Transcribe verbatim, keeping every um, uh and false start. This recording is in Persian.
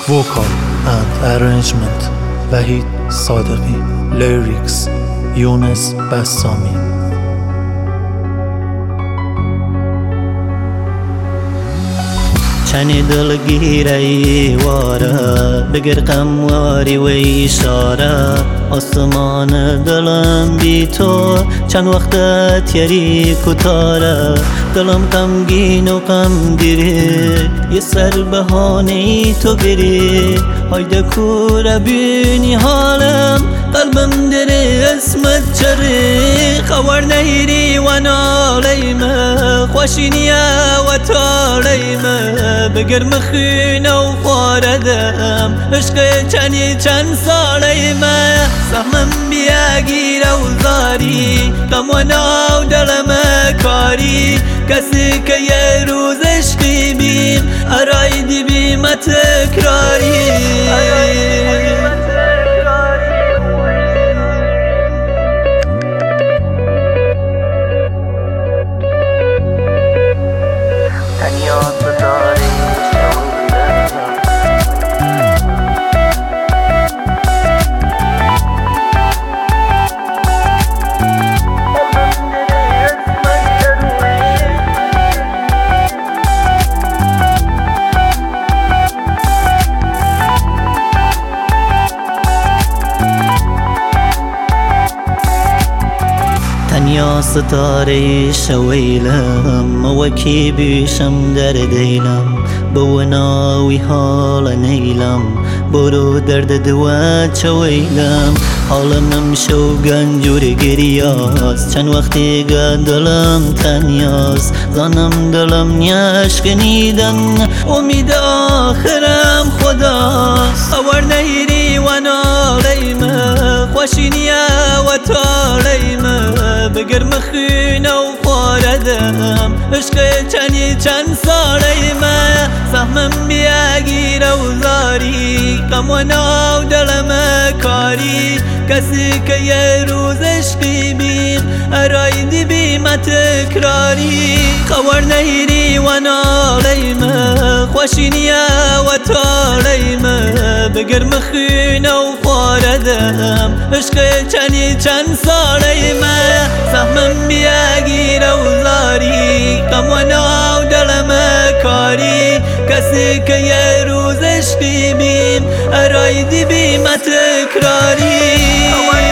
Vocal and arrangement وحید صادقی. Lyrics یونس بسامی. چنی دلگیره ای واره بگر قمواری و اشاره آسمان دلم بی تو چند وقت تیری کتاره دلم غمگین و غم گیره یه سر بهانه ای تو بری هایده کوره بینی حالم قلبم دره اسمت چره خور نیری و نالیمه خوشینیه و تالیمه بگر مخینه و خواردم عشق چنی چند سالیمه سهمم بیا گیره و زاری غم و ناو دلم کاری کسی که یه روز عشقی بیم ارایدی بیم تکراری تنیا ستاره شویلم وکی بیشم در دیلم بوناوی حال نیلم برو درد دوا چویلم حالم شو گنجور گریاست چند وقتی دلم تنیاست زنم دلم نیاش کنیدن امید آخرم خداست خور نیری و نالیمه خوشینیه و تالیمه بگر مخینه و خواردم عشق چنی چند سالیمه سهمم بیا گیره و زاری غم و ناو دلم کاری کسی که یه روز عشقی بیم ارایدی بیم تکراری خور نیری و نالیمه خوشینیه و تالیمه بگر مخینه و خواردم عشق چنی چند سالیمه سهمم بیا گیره و زاری غم و ناو دلم کاری کسی که یه روز عشقی بیم ارایدی بیم تکراری